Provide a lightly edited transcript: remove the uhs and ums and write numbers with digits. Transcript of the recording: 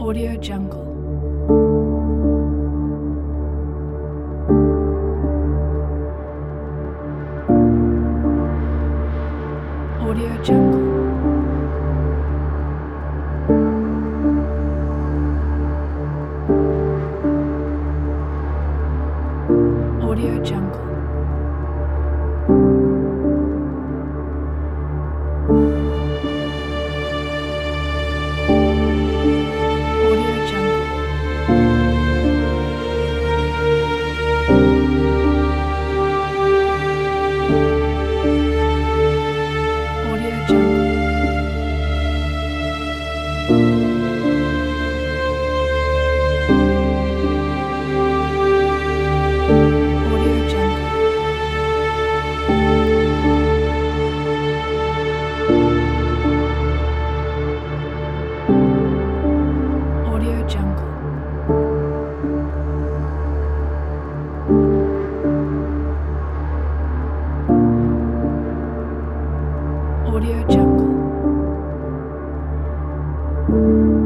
Audio Jungle. Audio Jungle. Audio Jungle. Audio Jungle. Audio Jungle. Audio Jungle. Audio Jungle. Audio Jungle.